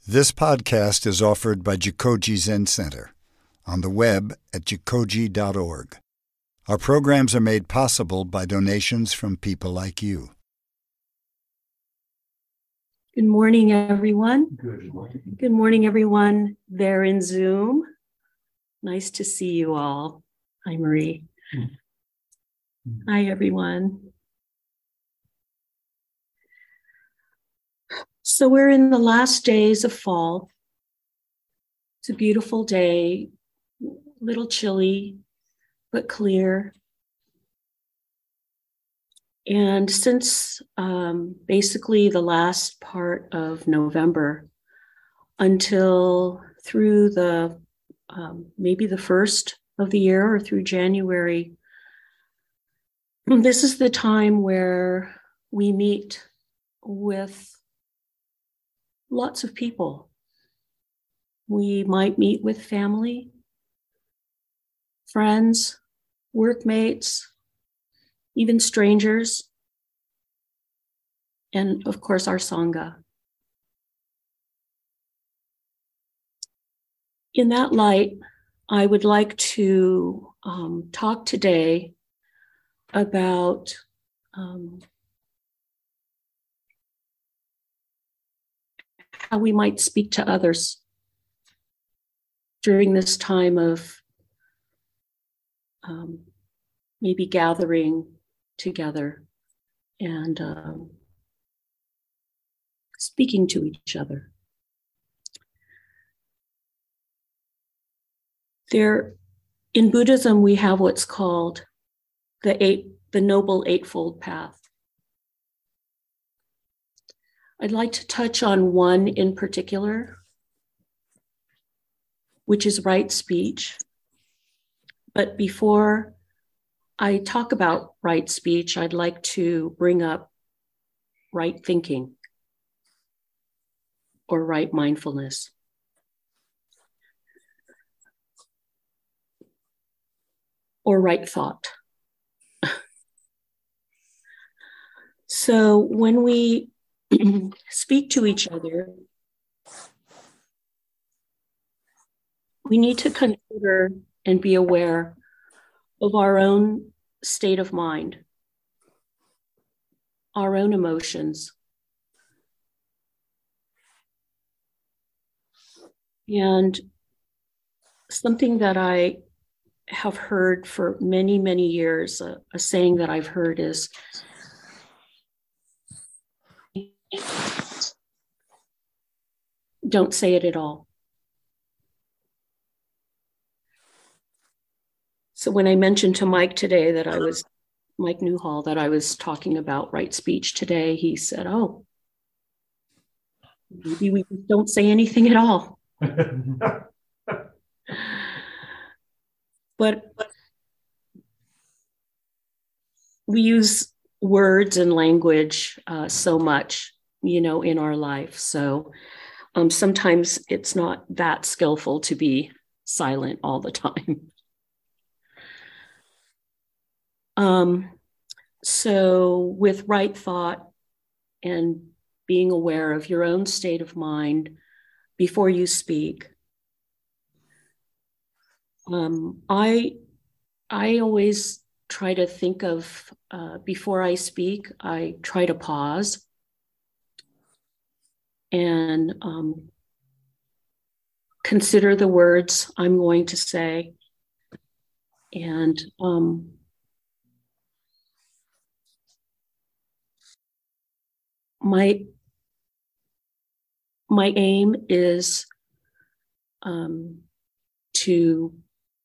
This podcast is offered by Jikoji Zen Center on the web at jikoji.org. Our programs are made possible by donations from people like you. Good morning, everyone. Good morning. Good morning, everyone there in Zoom. Nice to see you all. Hi, Marie. Hi, everyone. So we're in the last days of fall. It's a beautiful day, a little chilly, but clear. And since basically the last part of November until through the maybe the first of the year or through January, this is the time where we meet with lots of people. We might meet with family, friends, workmates, even strangers, and of course our Sangha. In that light, I would like to talk today about how we might speak to others during this time of maybe gathering together and speaking to each other. In Buddhism, we have what's called the Noble Eightfold Path. I'd like to touch on one in particular, which is right speech. But before I talk about right speech, I'd like to bring up right thinking or right mindfulness. Or right thought. So when we speak to each other, we need to consider and be aware of our own state of mind, our own emotions. And something that I have heard for many, many years, a saying that I've heard is, don't say it at all. So when I mentioned to Mike today Mike Newhall, that I was talking about right speech today, he said, oh, maybe we don't say anything at all. But we use words and language so much, in our life. So sometimes it's not that skillful to be silent all the time. So with right thought and being aware of your own state of mind before you speak, I always try to think of, before I speak, I try to pause and consider the words I'm going to say. And my aim is to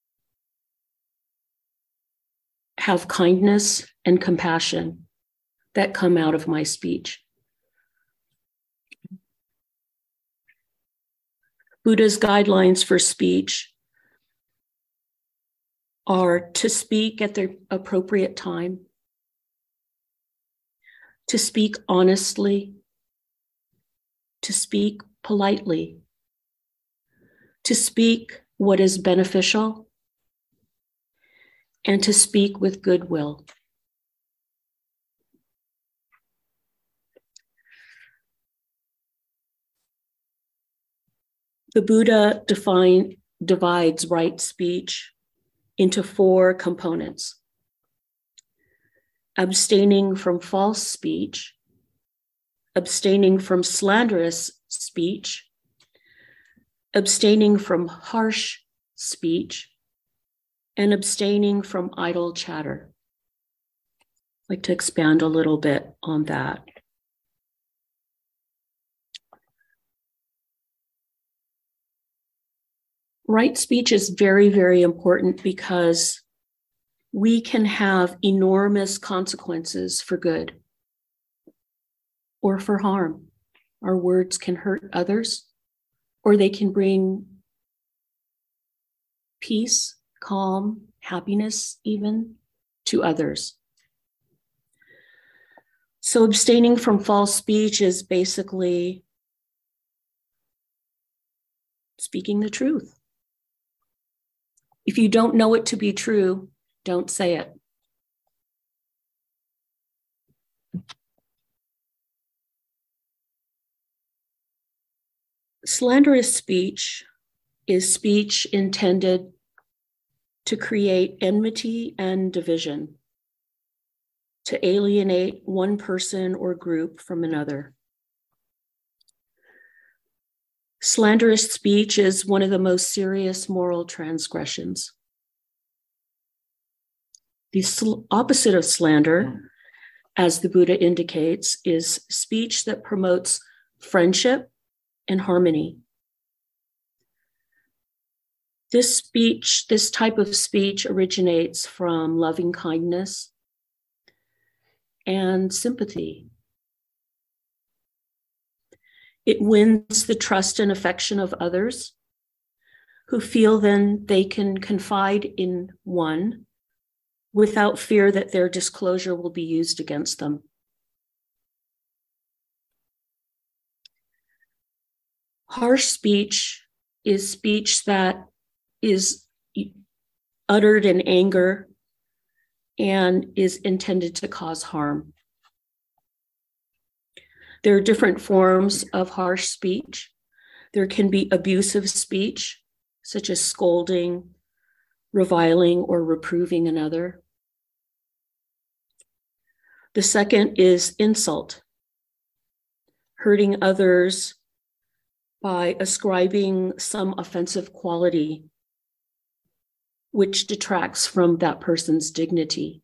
have kindness and compassion that come out of my speech. Buddha's guidelines for speech are to speak at the appropriate time, to speak honestly, to speak politely, to speak what is beneficial, and to speak with goodwill. The Buddha divides right speech into 4 components: abstaining from false speech, abstaining from slanderous speech, abstaining from harsh speech, and abstaining from idle chatter. I'd like to expand a little bit on that. Right speech is very, very important because we can have enormous consequences for good or for harm. Our words can hurt others, or they can bring peace, calm, happiness even to others. So abstaining from false speech is basically speaking the truth. If you don't know it to be true, don't say it. Slanderous speech is speech intended to create enmity and division, to alienate one person or group from another. Slanderous speech is one of the most serious moral transgressions. The opposite of slander, as the Buddha indicates, is speech that promotes friendship and harmony. This type of speech originates from loving kindness and sympathy. It wins the trust and affection of others who feel then they can confide in one without fear that their disclosure will be used against them. Harsh speech is speech that is uttered in anger and is intended to cause harm. There are different forms of harsh speech. There can be abusive speech, such as scolding, reviling, or reproving another. The second is insult, hurting others by ascribing some offensive quality which detracts from that person's dignity.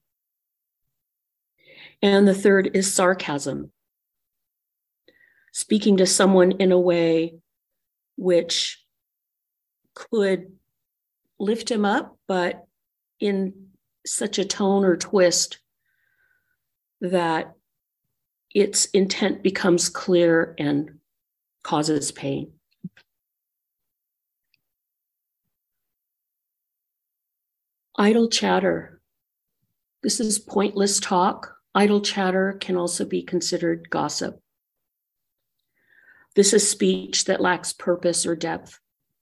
And the third is sarcasm, speaking to someone in a way which could lift him up, but in such a tone or twist that its intent becomes clear and causes pain. Idle chatter. This is pointless talk. Idle chatter can also be considered gossip. This is speech that lacks purpose or depth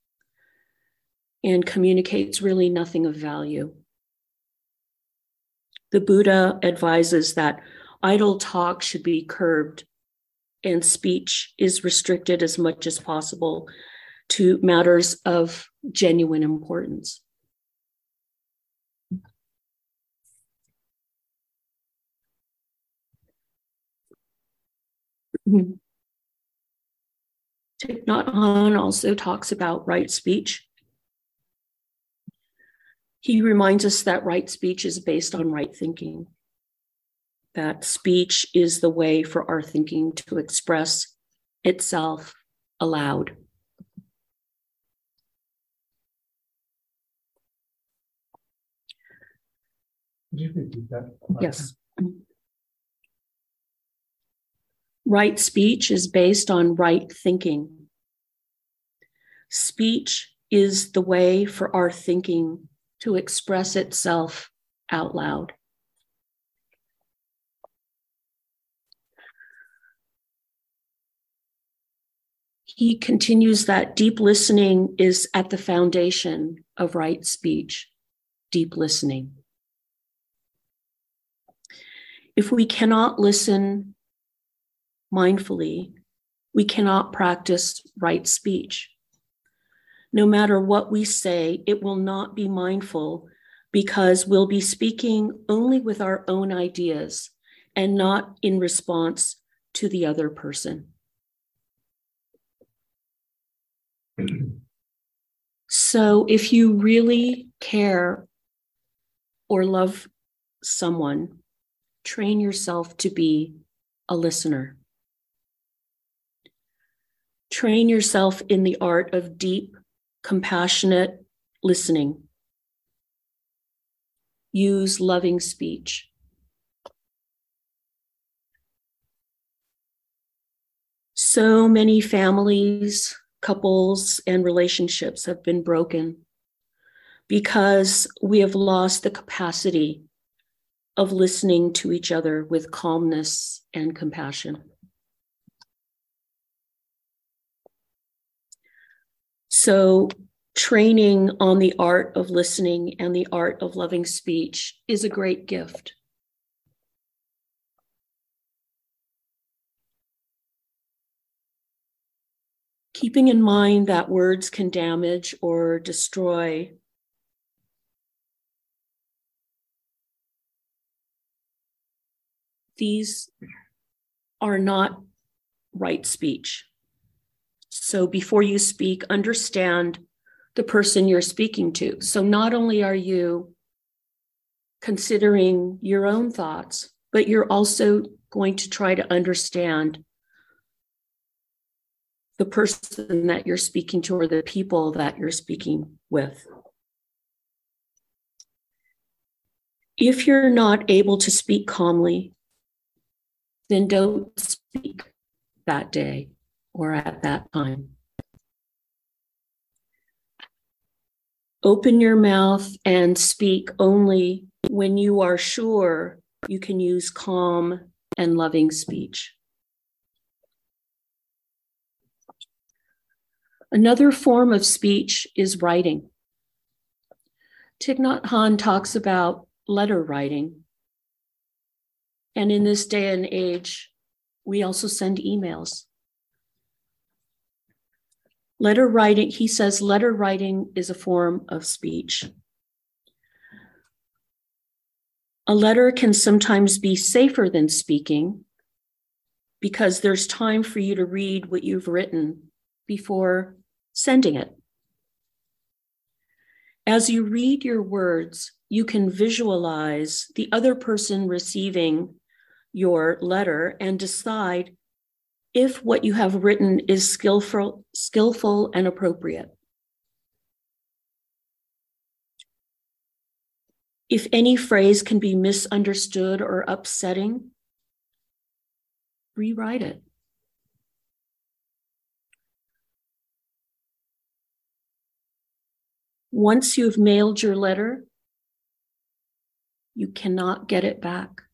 and communicates really nothing of value. The Buddha advises that idle talk should be curbed and speech is restricted as much as possible to matters of genuine importance. Thich Nhat Hanh also talks about right speech. He reminds us that right speech is based on right thinking, that speech is the way for our thinking to express itself aloud. Could you repeat that? Yes. Right speech is based on right thinking. Speech is the way for our thinking to express itself out loud. He continues that deep listening is at the foundation of right speech, deep listening. If we cannot listen mindfully, we cannot practice right speech. No matter what we say, it will not be mindful because we'll be speaking only with our own ideas and not in response to the other person. So if you really care or love someone, train yourself to be a listener. Train yourself in the art of deep, compassionate listening. Use loving speech. So many families, couples, and relationships have been broken because we have lost the capacity of listening to each other with calmness and compassion. So training on the art of listening and the art of loving speech is a great gift. Keeping in mind that words can damage or destroy, these are not right speech. So before you speak, understand the person you're speaking to. So not only are you considering your own thoughts, but you're also going to try to understand the person that you're speaking to or the people that you're speaking with. If you're not able to speak calmly, then don't speak that day or at that time. Open your mouth and speak only when you are sure you can use calm and loving speech. Another form of speech is writing. Thich Nhat Hanh talks about letter writing. And in this day and age, we also send emails. Letter writing, he says, letter writing is a form of speech. A letter can sometimes be safer than speaking because there's time for you to read what you've written before sending it. As you read your words, you can visualize the other person receiving your letter and decide if what you have written is skillful and appropriate. If any phrase can be misunderstood or upsetting, rewrite it. Once you've mailed your letter, you cannot get it back.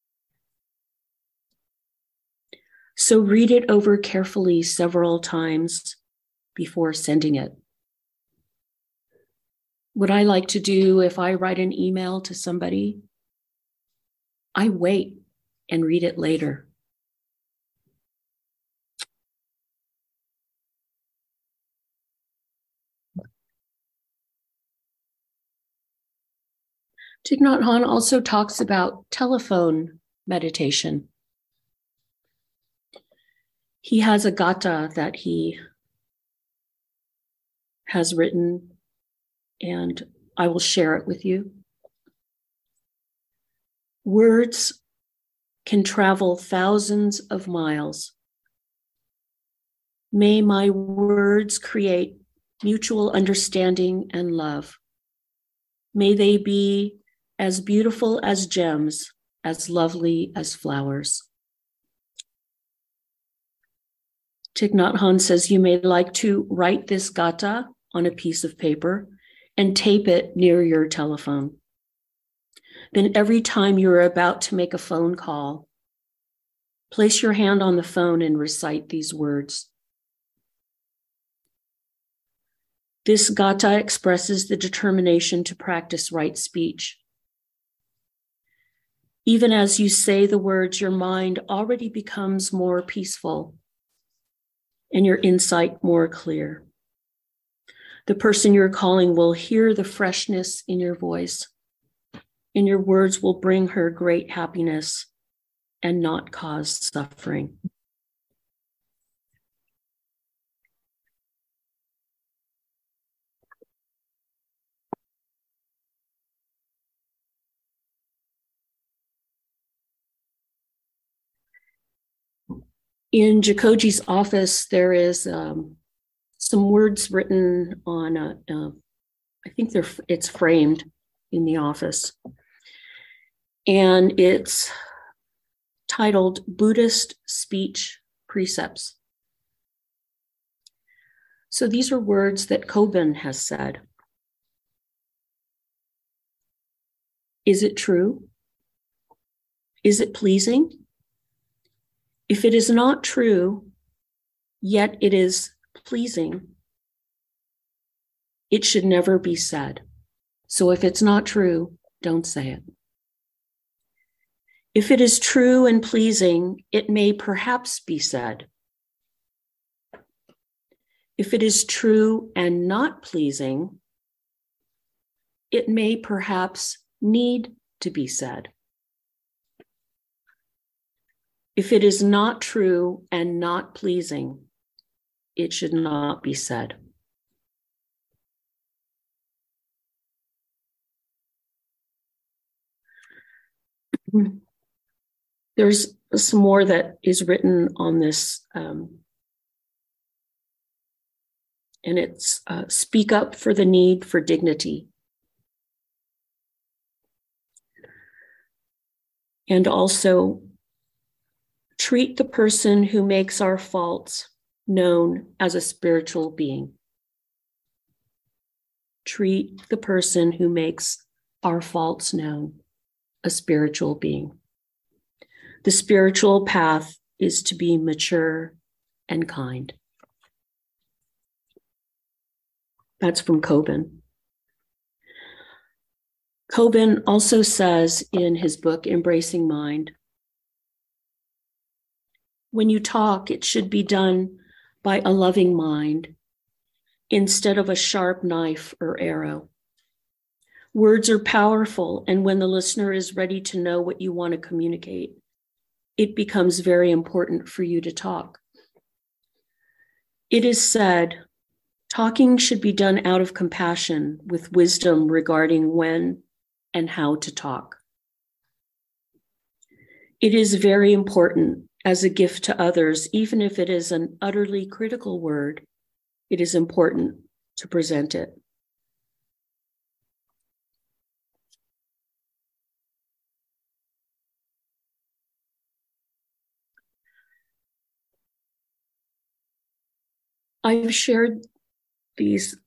So read it over carefully several times before sending it. What I like to do if I write an email to somebody, I wait and read it later. Thich Nhat Hanh also talks about telephone meditation. He has a gatha that he has written, and I will share it with you. Words can travel thousands of miles. May my words create mutual understanding and love. May they be as beautiful as gems, as lovely as flowers. Thich Nhat Hanh says you may like to write this gatha on a piece of paper and tape it near your telephone. Then every time you're about to make a phone call, place your hand on the phone and recite these words. This gatha expresses the determination to practice right speech. Even as you say the words, your mind already becomes more peaceful and your insight more clear. The person you're calling will hear the freshness in your voice, and your words will bring her great happiness and not cause suffering. In Jikoji's office, there is some words written on I think it's framed in the office, and it's titled Buddhist Speech Precepts. So these are words that Kobun has said. Is it true? Is it pleasing? If it is not true, yet it is pleasing, it should never be said. So if it's not true, don't say it. If it is true and pleasing, it may perhaps be said. If it is true and not pleasing, it may perhaps need to be said. If it is not true and not pleasing, it should not be said. There's some more that is written on this, and it's speak up for the need for dignity. And also, treat the person who makes our faults known as a spiritual being. Treat the person who makes our faults known a spiritual being. The spiritual path is to be mature and kind. That's from Kobun. Kobun also says in his book, Embracing Mind, when you talk, it should be done by a loving mind instead of a sharp knife or arrow. Words are powerful, and when the listener is ready to know what you want to communicate, it becomes very important for you to talk. It is said, talking should be done out of compassion with wisdom regarding when and how to talk. It is very important as a gift to others, even if it is an utterly critical word, it is important to present it. I've shared these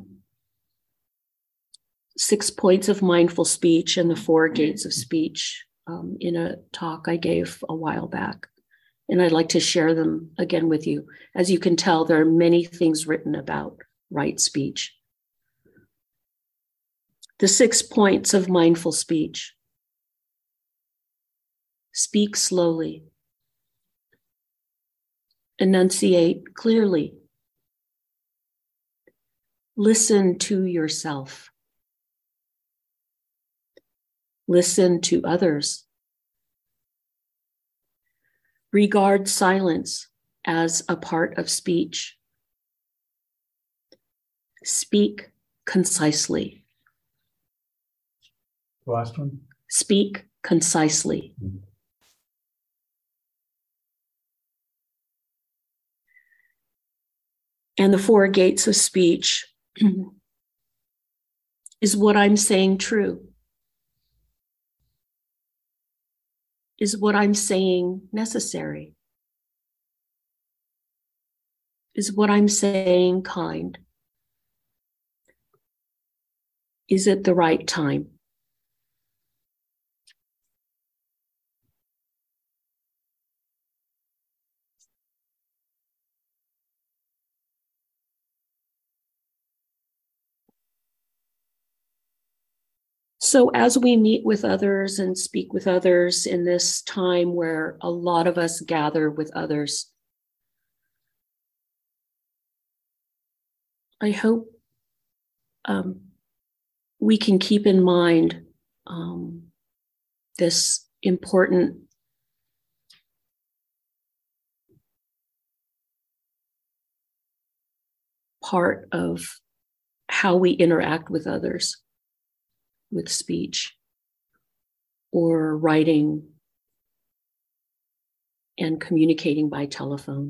6 points of mindful speech and the 4 gates of speech in a talk I gave a while back. And I'd like to share them again with you. As you can tell, there are many things written about right speech. The 6 points of mindful speech. Speak slowly. Enunciate clearly. Listen to yourself. Listen to others. Regard silence as a part of speech. Speak concisely. The last one? Speak concisely. Mm-hmm. And the 4 gates of speech is what I'm saying true? Is what I'm saying necessary? Is what I'm saying kind? Is it the right time? So as we meet with others and speak with others in this time where a lot of us gather with others, I hope we can keep in mind this important part of how we interact with others with speech or writing and communicating by telephone.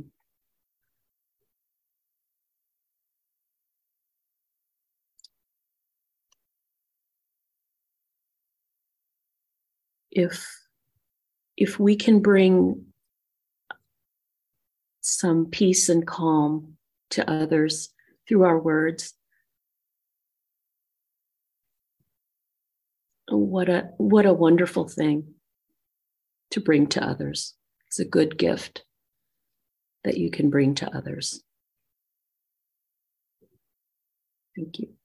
If we can bring some peace and calm to others through our words, what a wonderful thing to bring to others. It's a good gift that you can bring to others. Thank you.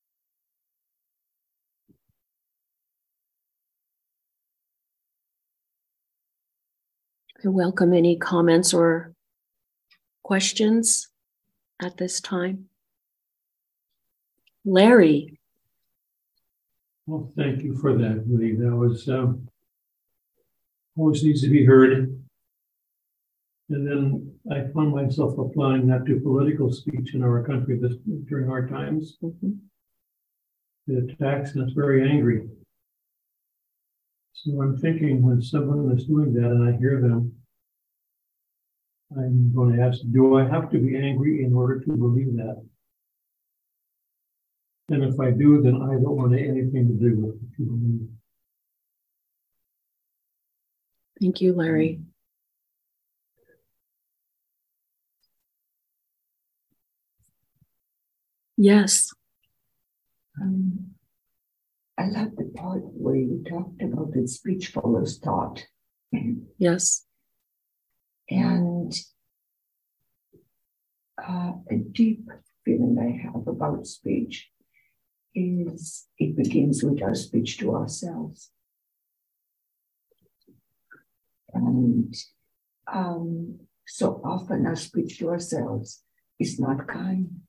I welcome any comments or questions at this time. Larry. Well, thank you for that, Lee. That was always needs to be heard. And then I found myself applying that to political speech in our country during our times. Mm-hmm. The attacks, and it's very angry. So I'm thinking when someone is doing that and I hear them, I'm going to ask, do I have to be angry in order to believe that? And if I do, then I don't want anything to do with what you believe. Thank you, Larry. Yes. I love the part where you talked about that speech follows thought. Yes. And a deep feeling I have about speech is it begins with our speech to ourselves. And so often our speech to ourselves is not kind.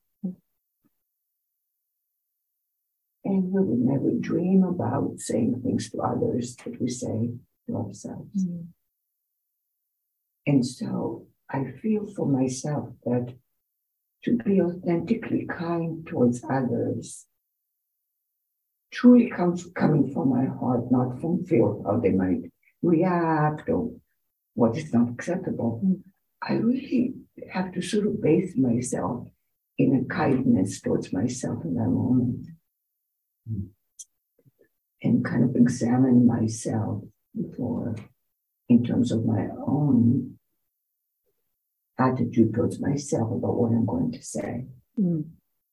And we would never dream about saying things to others that we say to ourselves. Mm. And so I feel for myself that to be authentically kind towards others truly comes coming from my heart, not from fear of how they might react or what is not acceptable. Mm. I really have to sort of base myself in a kindness towards myself in that moment. Mm. And kind of examine myself before, in terms of my own attitude towards myself about what I'm going to say. Mm.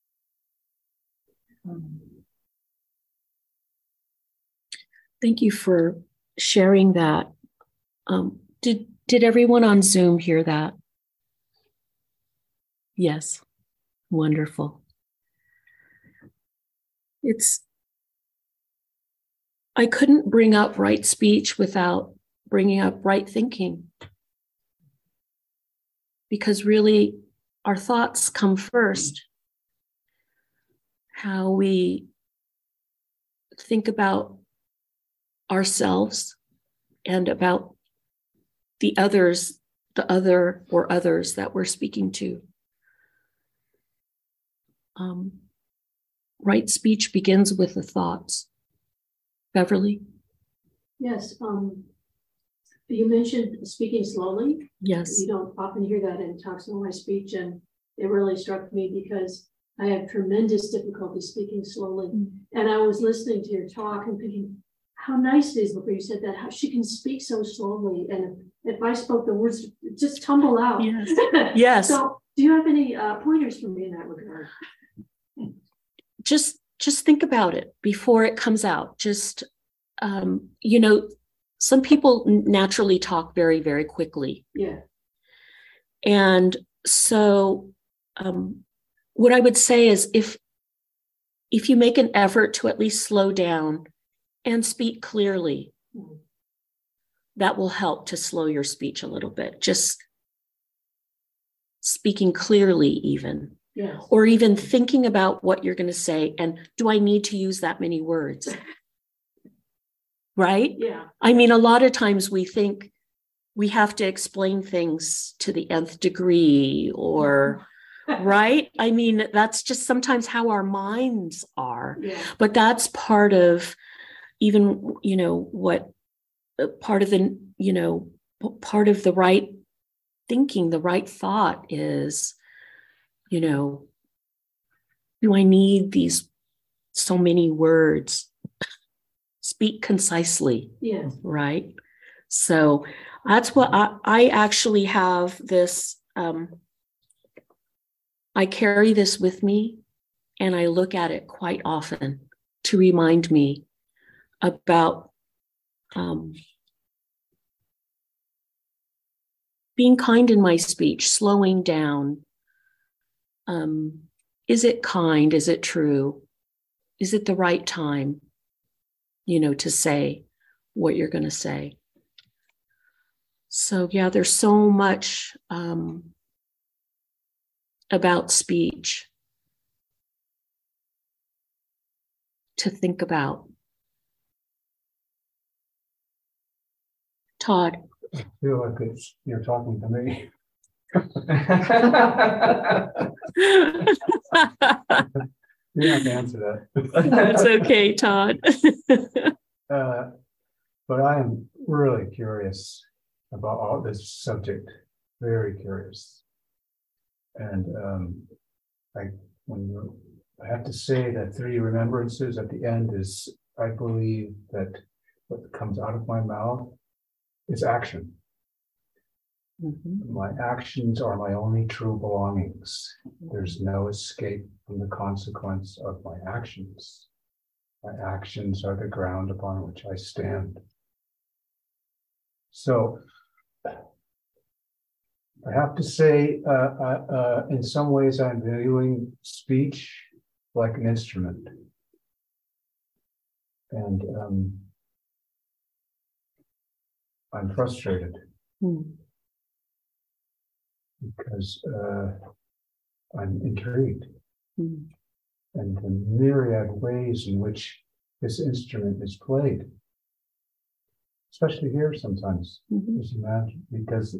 Thank you for sharing that. Did everyone on Zoom hear that? Yes. Wonderful. I couldn't bring up right speech without bringing up right thinking. Because really, our thoughts come first. How we think about ourselves and about the others, the other or others that we're speaking to. Right speech begins with the thoughts. Beverly? Yes. You mentioned speaking slowly. Yes. You don't often hear that in talks on my speech, and it really struck me because I have tremendous difficulty speaking slowly. Mm-hmm. And I was listening to your talk and thinking, how nice it is before you said that, how she can speak so slowly. And if I spoke, the words just tumble out. Yes. Yes. So do you have any pointers for me in that regard? Just think about it before it comes out. Just, some people naturally talk very, very quickly. Yeah. And so what I would say is if you make an effort to at least slow down and speak clearly, mm-hmm. that will help to slow your speech a little bit. Just speaking clearly even Yes. or even thinking about what you're going to say. And do I need to use that many words? Right? Yeah. I mean, a lot of times we think we have to explain things to the nth degree or, right? I mean, that's just sometimes how our minds are. Yeah. But that's part of even, what part of the, part of the right thinking, the right thought is, do I need these so many words? Speak concisely. Yes. Right? So that's what I actually have this, I carry this with me and I look at it quite often to remind me about being kind in my speech, slowing down. Is it kind? Is it true? Is it the right time, to say what you're going to say? So, yeah, there's so much about speech to think about. Todd. I feel like you're talking to me. You don't have to answer that. That's okay, Todd. But I am really curious about all this subject. Very curious. And I have to say that 3 remembrances at the end is, I believe that what comes out of my mouth is action. Mm-hmm. My actions are my only true belongings. There's no escape from the consequence of my actions. My actions are the ground upon which I stand. So I have to say, in some ways, I'm viewing speech like an instrument. And I'm frustrated. Because I'm intrigued, and the myriad ways in which this instrument is played, especially here sometimes, as you imagine, because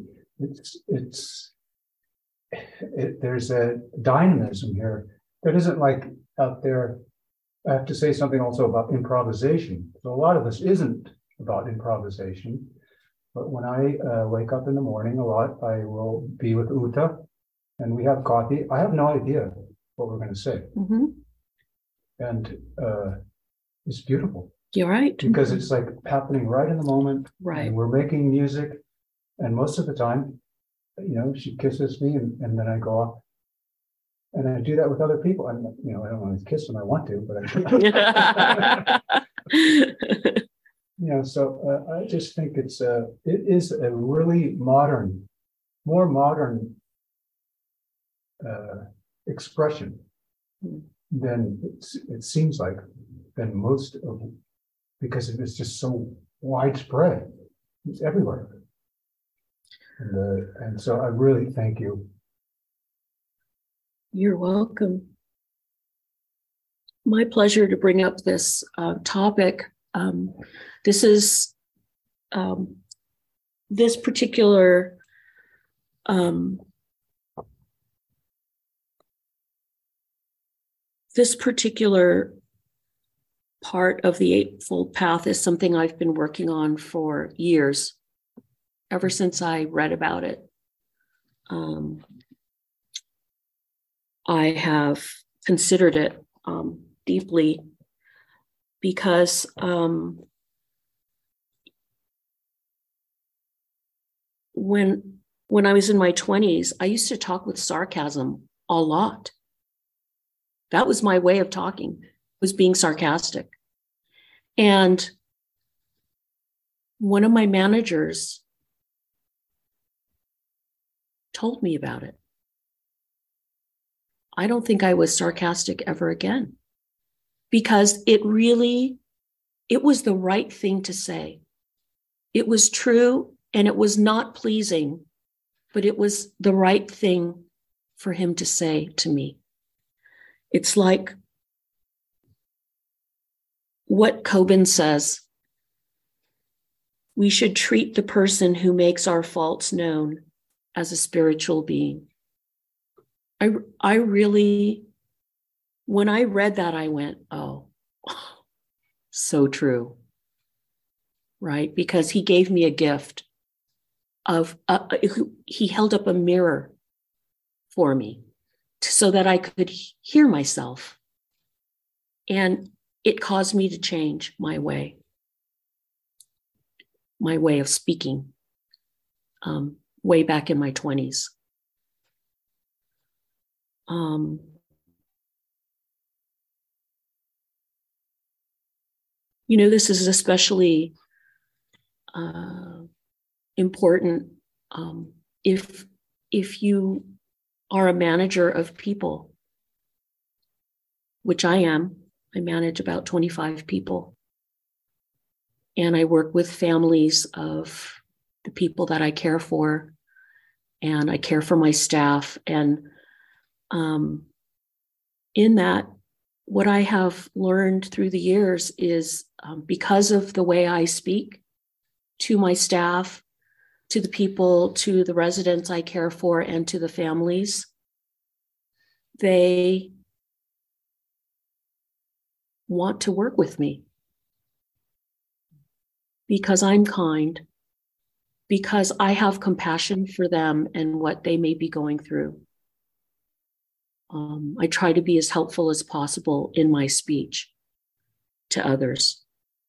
there's a dynamism here that isn't like out there. I have to say something also about improvisation. So a lot of this isn't about improvisation. But when I wake up in the morning a lot, I will be with Uta and we have coffee. I have no idea what we're going to say. Mm-hmm. And it's beautiful. You're right. Because it's like happening right in the moment. Right. And we're making music. And most of the time, she kisses me and then I go off. And I do that with other people. I don't want to kiss them. I want to, but I so I just think it is a really more modern expression than it seems like, than most of, because it is just so widespread. It's everywhere. And so I really thank you. You're welcome. My pleasure to bring up this topic. This is this particular part of the Eightfold Path is something I've been working on for years, ever since I read about it. I have considered it deeply because when I was in my 20s, I used to talk with sarcasm a lot. That was my way of talking, was being sarcastic. And one of my managers told me about it. I don't think I was sarcastic ever again, because it was the right thing to say. It was true and it was not pleasing, but it was the right thing for him to say to me. It's like what Coben says. We should treat the person who makes our faults known as a spiritual being. I really, when I read that, I went, oh, so true, right? Because he gave me a gift of, he held up a mirror for me so that I could hear myself. And it caused me to change my way of speaking, way back in my 20s. This is especially important if you are a manager of people, which I am. I manage about 25 people. And I work with families of the people that I care for, and I care for my staff. And in that, what I have learned through the years is because of the way I speak to my staff, to the people, to the residents I care for, and to the families, they want to work with me because I'm kind, because I have compassion for them and what they may be going through. I try to be as helpful as possible in my speech to others.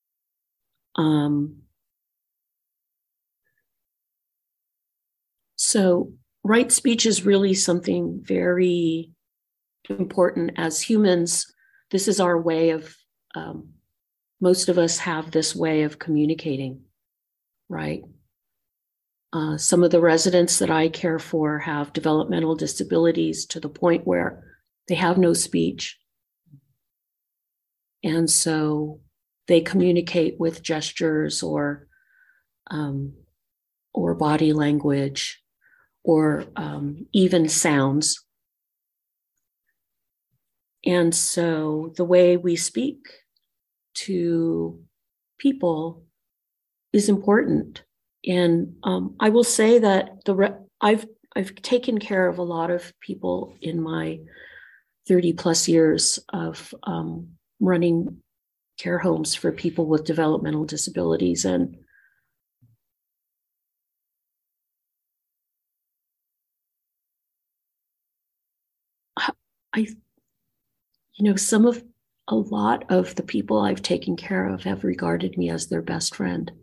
So right speech is really something very important. As humans, this is our way of, most of us have this way of communicating, right? Some of the residents that I care for have developmental disabilities to the point where they have no speech. And so they communicate with gestures or body language or even sounds. And so the way we speak to people is important. And I will say that I've taken care of a lot of people in my 30 plus years of running care homes for people with developmental disabilities. And a lot of the people I've taken care of have regarded me as their best friend.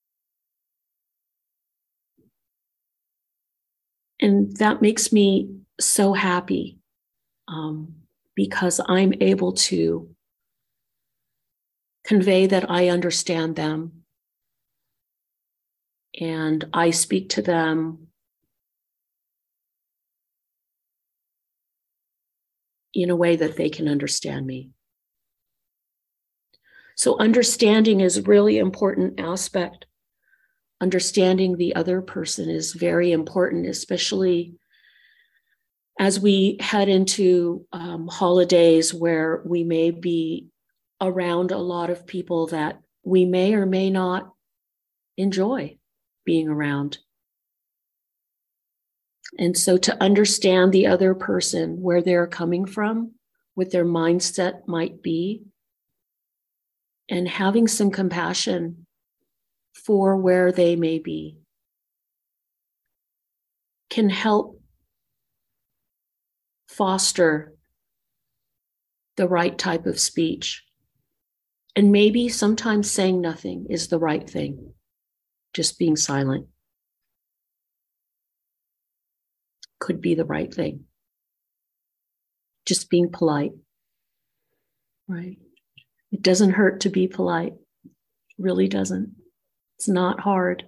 And that makes me so happy because I'm able to convey that I understand them and I speak to them in a way that they can understand me. So understanding is a really important aspect. Understanding the other person is very important, especially as we head into holidays where we may be around a lot of people that we may or may not enjoy being around. And so to understand the other person, where they're coming from, what their mindset might be, and having some compassion for where they may be, can help foster the right type of speech. And maybe sometimes saying nothing is the right thing, just being silent could be the right thing. Just being polite, right? It doesn't hurt to be polite. It really doesn't. It's not hard.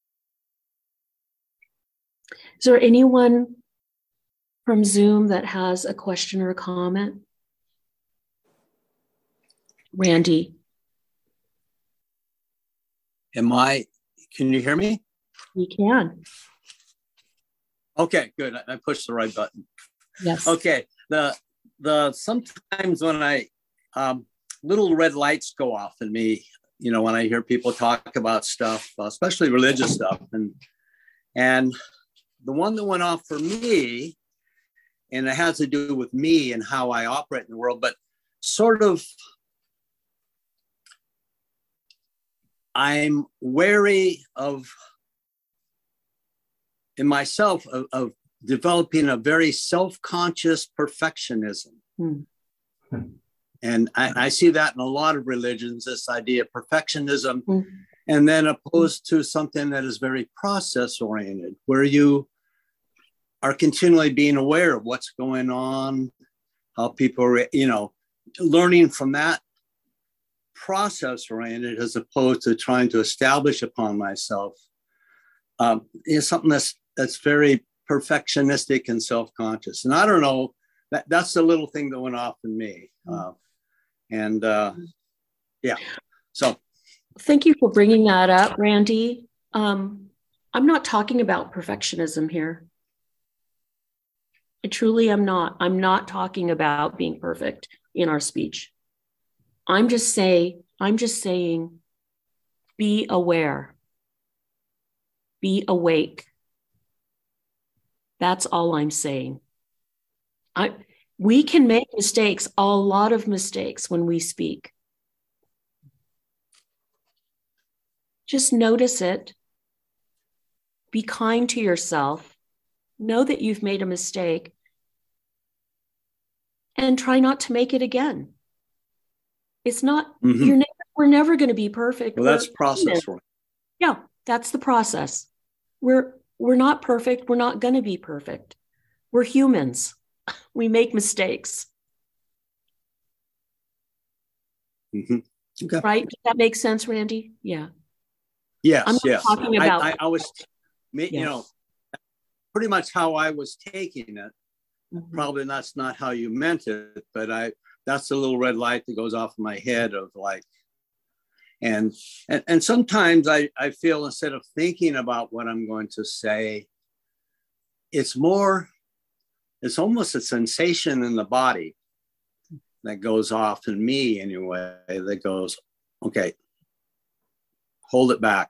Is there anyone from Zoom that has a question or a comment? Randy. Can you hear me? We can. Okay, good. I pushed the right button. Yes. Okay. sometimes when little red lights go off in me, when I hear people talk about stuff, especially religious stuff, and the one that went off for me, and it has to do with me and how I operate in the world, but sort of, I'm wary in myself of developing a very self-conscious perfectionism. And I see that in a lot of religions, this idea of perfectionism, and then opposed to something that is very process-oriented, where you are continually being aware of what's going on, how people are, learning from that process-oriented as opposed to trying to establish upon myself is something that's very perfectionistic and self-conscious. And I don't know, that's the little thing that went off in me. So. Thank you for bringing that up, Randy. I'm not talking about perfectionism here. I truly am not. I'm not talking about being perfect in our speech. I'm just saying, be aware, be awake. That's all I'm saying. We can make mistakes, a lot of mistakes when we speak. Just notice it. Be kind to yourself. Know that you've made a mistake and try not to make it again. It's not, we're never going to be perfect. Well, that's process. Yeah, that's the process. We're not perfect. We're not going to be perfect. We're humans. We make mistakes. Okay. Right? Does that make sense, Randy? Yeah. Yes, I'm not talking about. I was, pretty much how I was taking it. Probably that's not how you meant it, but that's the little red light that goes off in my head of like, and sometimes I feel instead of thinking about what I'm going to say, it's almost a sensation in the body that goes off in me anyway, that goes, okay, hold it back.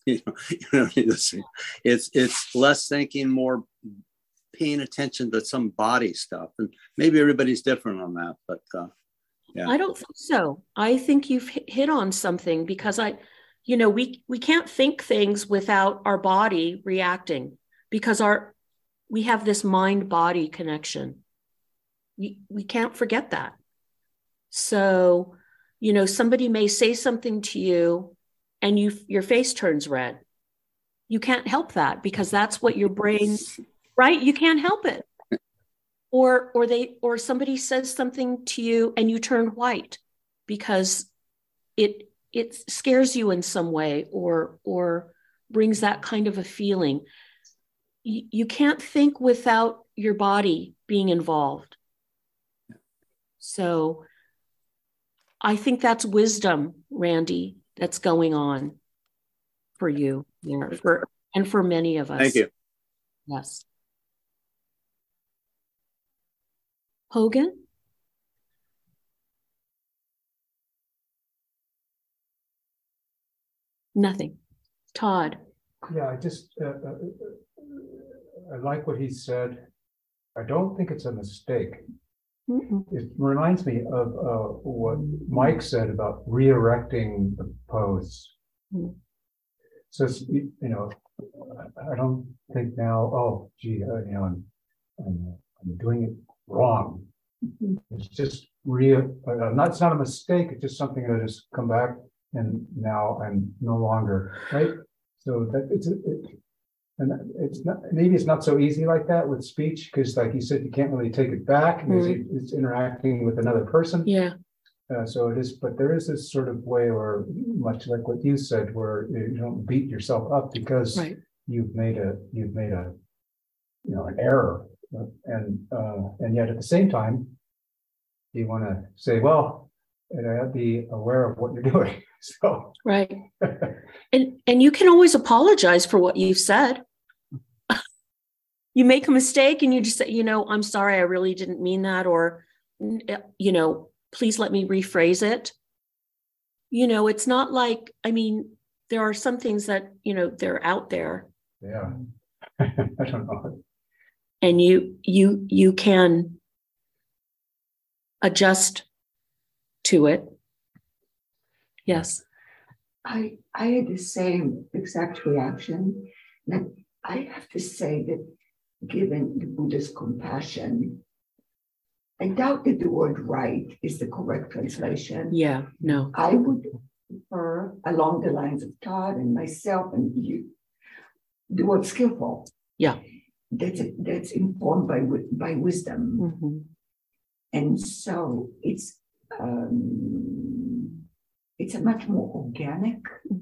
It's less thinking, more paying attention to some body stuff. And maybe everybody's different on that, but yeah. I don't think so. I think you've hit on something because we can't think things without our body reacting because we have this mind-body connection. We can't forget that. So, somebody may say something to you and your face turns red. You can't help that because that's what your brain, right? You can't help it. Or somebody says something to you and you turn white because it scares you in some way or brings that kind of a feeling. You can't think without your body being involved. So I think that's wisdom, Randy, that's going on for you there, and for many of us. Thank you. Yes. Hogan? Nothing. Todd? Yeah, I just, I like what he said. I don't think it's a mistake. It reminds me of what Mike said about re-erecting the pose. So, I don't think now, I'm doing it wrong. It's just it's not a mistake. It's just something that has come back, and now I'm no longer right. So that maybe it's not so easy like that with speech because, like you said, you can't really take it back because it's interacting with another person. Yeah. So it is, but there is this sort of way, or much like what you said, where you don't beat yourself up because you've made an error. And yet at the same time, you want to say, well, I have to be aware of what you're doing. So right. And you can always apologize for what you've said. You make a mistake and you just say, I'm sorry, I really didn't mean that, or please let me rephrase it. It's not like, there are some things that, they're out there. Yeah. I don't know. And you can adjust to it. Yes. I had the same exact reaction. And I have to say that given the Buddha's compassion, I doubt that the word right is the correct translation. Yeah, no. I would prefer along the lines of Todd and myself and you, the word skillful. Yeah. That's informed by wisdom. Mm-hmm. And so it's a much more organic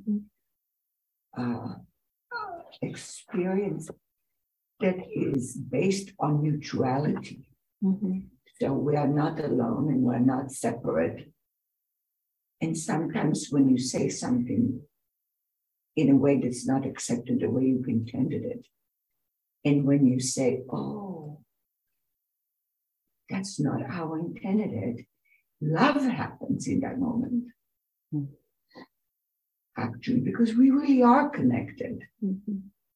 experience that is based on mutuality. Mm-hmm. So we are not alone and we're not separate. And sometimes when you say something in a way that's not accepted the way you've intended it, and when you say, oh, that's not how I intended it, love happens in that moment. Mm-hmm. Actually, because we really are connected. Mm-hmm.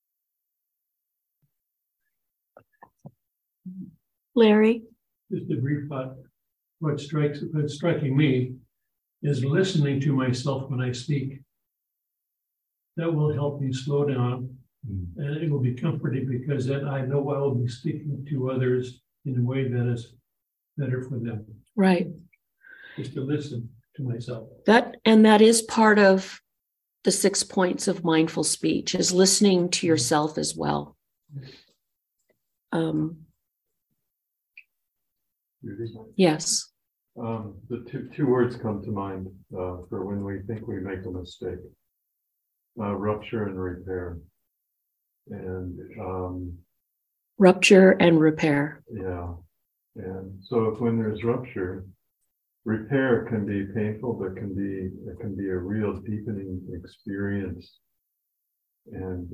Larry? Just a brief thought. What's striking me is listening to myself when I speak. That will help me slow down, and it will be comforting because then I know I will be speaking to others in a way that is better for them. Right. Just to listen to myself. That is part of the 6 points of mindful speech, is listening to yourself as well. Yes. The two words come to mind for when we think we make a mistake: rupture and repair. And rupture and repair. Yeah. And so when there's rupture, repair can be painful, but it can be a real deepening experience, and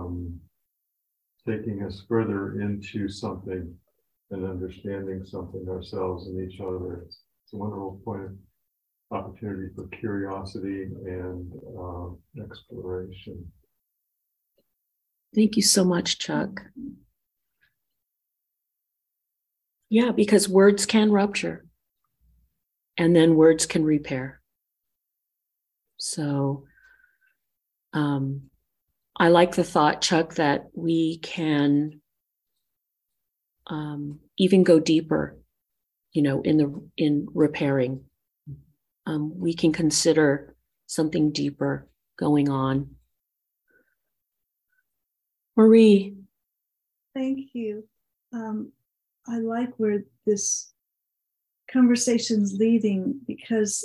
taking us further into something and understanding something ourselves and each other. It's a wonderful point of opportunity for curiosity and exploration. Thank you so much, Chuck. Yeah, because words can rupture, and then words can repair. So I like the thought, Chuck, that we can even go deeper, in repairing. We can consider something deeper going on. Marie. Thank you. I like where this conversation's leading, because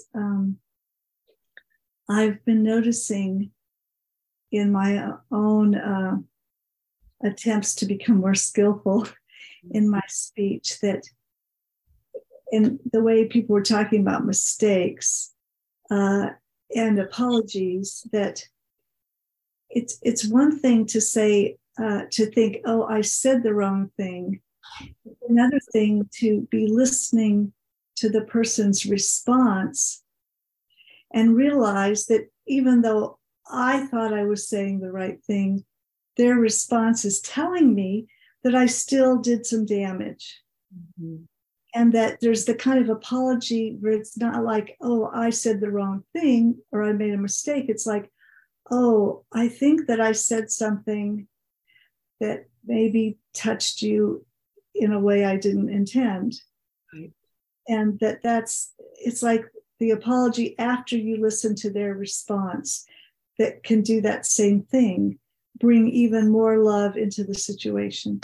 I've been noticing in my own attempts to become more skillful in my speech that in the way people were talking about mistakes and apologies, that it's one thing to say, to think, oh, I said the wrong thing. Another thing to be listening to the person's response and realize that even though I thought I was saying the right thing, their response is telling me that I still did some damage. Mm-hmm. And that there's the kind of apology where it's not like, oh, I said the wrong thing or I made a mistake. It's like, oh, I think that I said something that maybe touched you in a way I didn't intend. Right. And it's like the apology after you listen to their response that can do that same thing, bring even more love into the situation.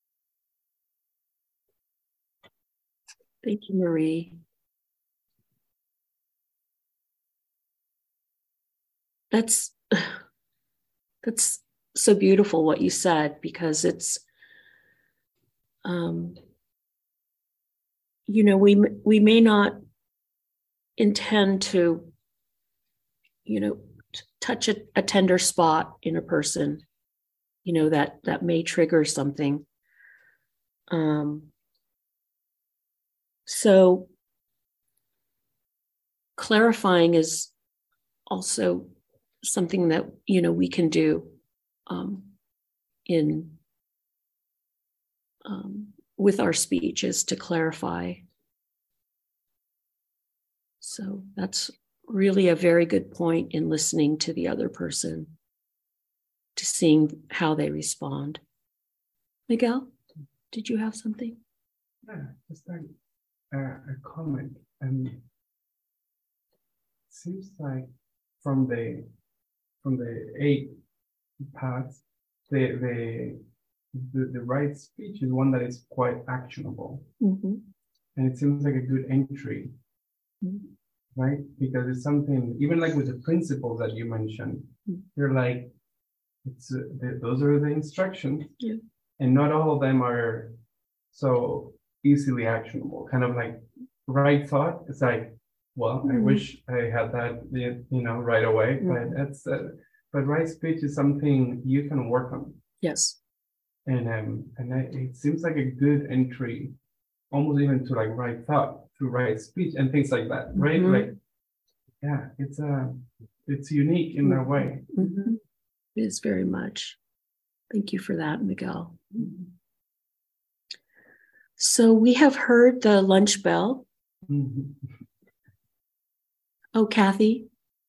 Thank you, Marie. That's so beautiful what you said, because it's, we may not intend to, touch a tender spot in a person, that may trigger something. So clarifying is also something that, we can do with our speech, is to clarify. So that's really a very good point in listening to the other person, to seeing how they respond. Miguel, did you have something? Yeah, just like a comment. And it seems like from the 8 paths, the right speech is one that is quite actionable. Mm-hmm. And it seems like a good entry, right? Because it's something, even like with the principles that you mentioned, you're like, those are the instructions. Yeah. And not all of them are so easily actionable. Kind of like right thought. It's like, well, I wish I had that, right away. But that's, but right speech is something you can work on. Yes. And it seems like a good entry, almost even to like right thought through right speech and things like that, right? Like, yeah, it's unique in that way. Mm-hmm. It is very much. Thank you for that, Miguel. So we have heard the lunch bell. Oh, Kathy.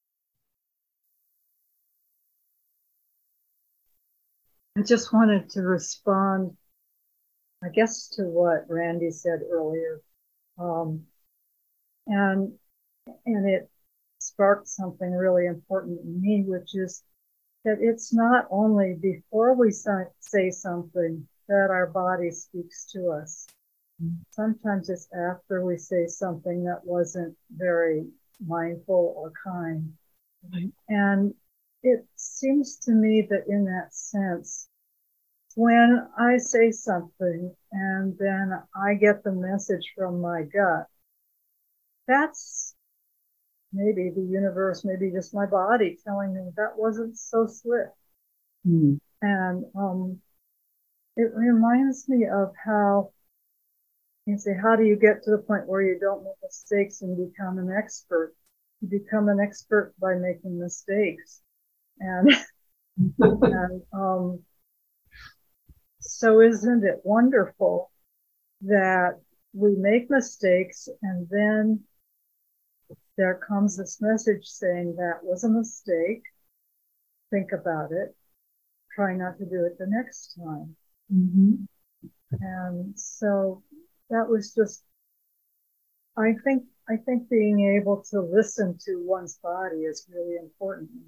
I just wanted to respond, I guess, to what Randy said earlier. And it sparked something really important in me, which is that it's not only before we say something that our body speaks to us. Sometimes it's after we say something that wasn't very mindful or kind. Right. And it seems to me that in that sense, when I say something and then I get the message from my gut, that's maybe the universe, maybe just my body telling me that wasn't so swift. And it reminds me of how you say, how do you get to the point where you don't make mistakes and become an expert? You become an expert by making mistakes. And, so isn't it wonderful that we make mistakes and then there comes this message saying that was a mistake. Think about it. Try not to do it the next time. And so that was just, I think being able to listen to one's body is really important.